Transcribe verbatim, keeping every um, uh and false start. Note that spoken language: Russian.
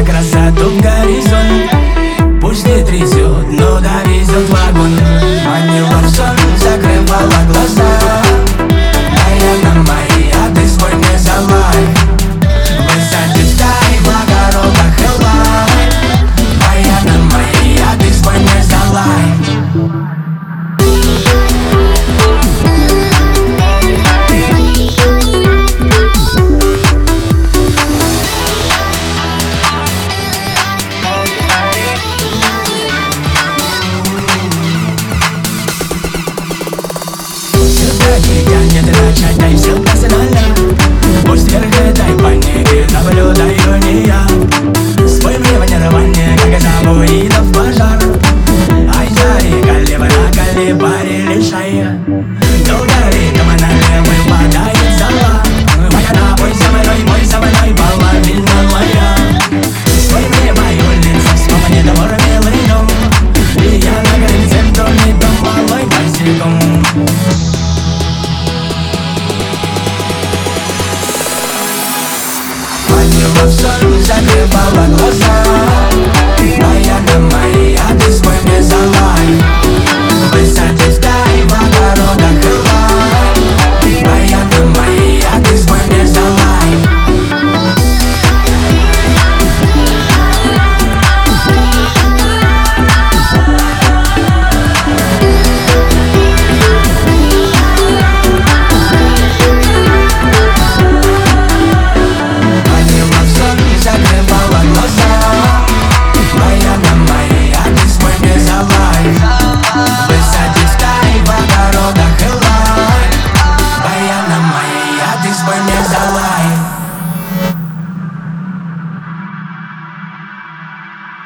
красоту в горизонт. Пусть не трясет, но довезет вагон. Манила в сон, закрывала глаза. Даяна моя, ты свой не залай. Высоты в стаи, благородно хеллай. Даяна моя, ты свой не залай. Не тянет начать, дай все персонально. Пусть вверх дай по небе, наблюдаю не я. Свой маневрование, как и забуидов пожар. Ай, зари, калибра, калибари лишая. Долго ритм налево выпадает зала. Моя на бой со мной, мой со мной, половина моя. Свой мне мою лицо, вспомни двор милый дом. И я на крыльце в доме, дом малой босиком. Манила в сон, закрывала глаза.